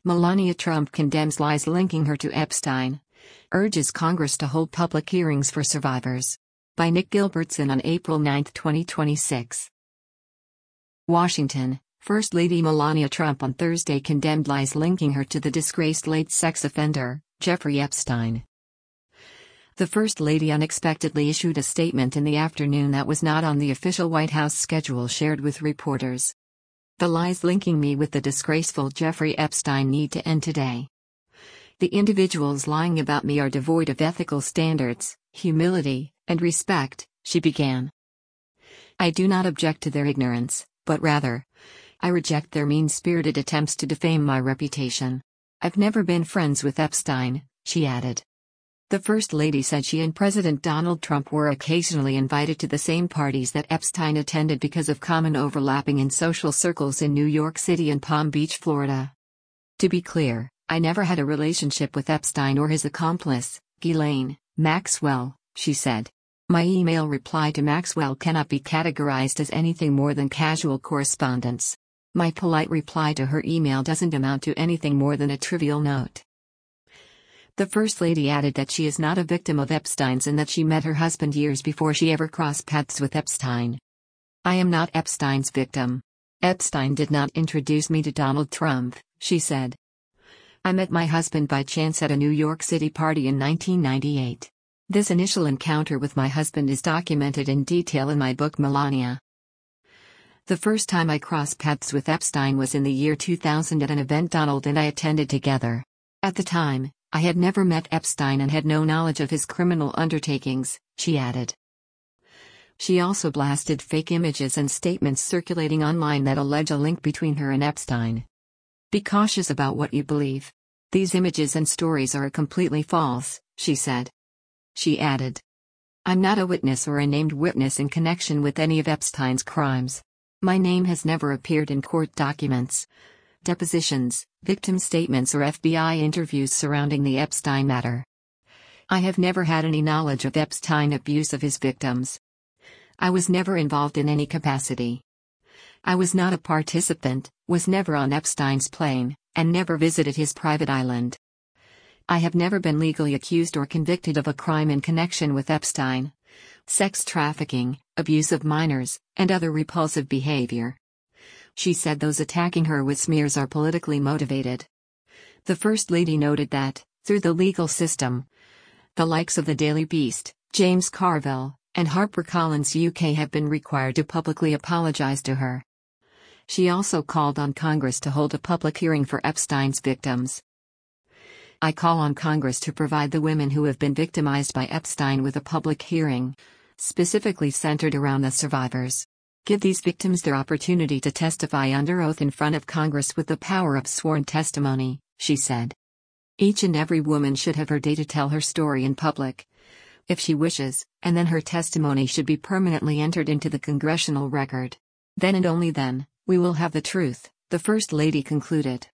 Melania Trump condemns lies linking her to Epstein. Urges Congress to hold public hearings for survivors. By Nick Gilbertson on April 9, 2026. Washington. First Lady Melania Trump on Thursday condemned lies linking her to the disgraced late sex offender, Jeffrey Epstein. The First Lady unexpectedly issued a statement in the afternoon that was not on the official White House schedule shared with reporters. The lies linking me with the disgraceful Jeffrey Epstein need to end today. The individuals lying about me are devoid of ethical standards, humility, and respect, she began. I do not object to their ignorance, but rather, I reject their mean-spirited attempts to defame my reputation. I've never been friends with Epstein, she added. The First Lady said she and President Donald Trump were occasionally invited to the same parties that Epstein attended because of common overlapping in social circles in New York City and Palm Beach, Florida. To be clear, I never had a relationship with Epstein or his accomplice, Ghislaine Maxwell, she said. My email reply to Maxwell cannot be categorized as anything more than casual correspondence. My polite reply to her email doesn't amount to anything more than a trivial note. The First Lady added that she is not a victim of Epstein's and that she met her husband years before she ever crossed paths with Epstein. I am not Epstein's victim. Epstein did not introduce me to Donald Trump, she said. I met my husband by chance at a New York City party in 1998. This initial encounter with my husband is documented in detail in my book Melania. The first time I crossed paths with Epstein was in the year 2000 at an event Donald and I attended together. At the time, I had never met Epstein and had no knowledge of his criminal undertakings, she added. She also blasted fake images and statements circulating online that allege a link between her and Epstein. Be cautious about what you believe. These images and stories are completely false, she said. She added. I'm not a witness or a named witness in connection with any of Epstein's crimes. My name has never appeared in court documents, depositions, victim statements or FBI interviews surrounding the Epstein matter. I have never had any knowledge of Epstein abuse of his victims. I was never involved in any capacity. I was not a participant, was never on Epstein's plane, and never visited his private island. I have never been legally accused or convicted of a crime in connection with Epstein, sex trafficking, abuse of minors, and other repulsive behavior. She said those attacking her with smears are politically motivated. The First Lady noted that, through the legal system, the likes of the Daily Beast, James Carville, and HarperCollins UK have been required to publicly apologize to her. She also called on Congress to hold a public hearing for Epstein's victims. I call on Congress to provide the women who have been victimized by Epstein with a public hearing, specifically centered around the survivors. Give these victims their opportunity to testify under oath in front of Congress with the power of sworn testimony, she said. Each and every woman should have her day to tell her story in public, if she wishes, and then her testimony should be permanently entered into the congressional record. Then and only then, we will have the truth, the First Lady concluded.